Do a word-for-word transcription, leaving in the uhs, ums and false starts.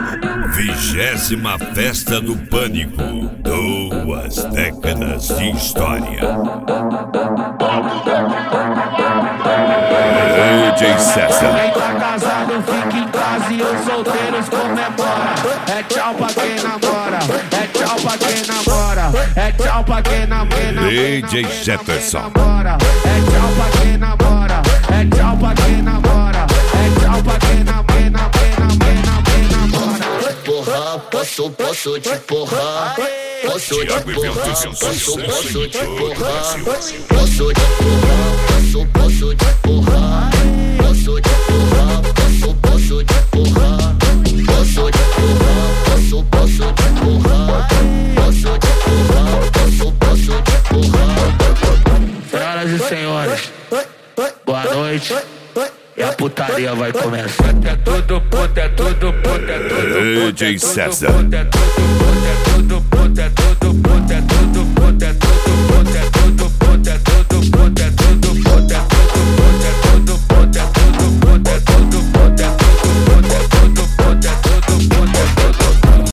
Vigésima Festa do Pânico. Duas décadas de história. D J César. Quem tá casado fica em casa e os solteiros comemora. É tchau pra quem namora, é tchau pra quem namora, é tchau pra quem namora. D J Jefferson. É tchau pra quem namora, é tchau pra quem namora, é tchau pra quem namora. Porra, posso, posso te porrar. Posso te porrar, posso, posso te porrar. Posso te porrar, posso, posso te porrar. Posso te porrar, posso, posso te porrar. Posso te porrar, posso, posso te porrar. Posso te porrar, posso, posso te porrar. Senhoras e senhores, boa noite. E a putaria vai começar. É tudo puta, é tudo puta, é tudo puta. D J César. É tudo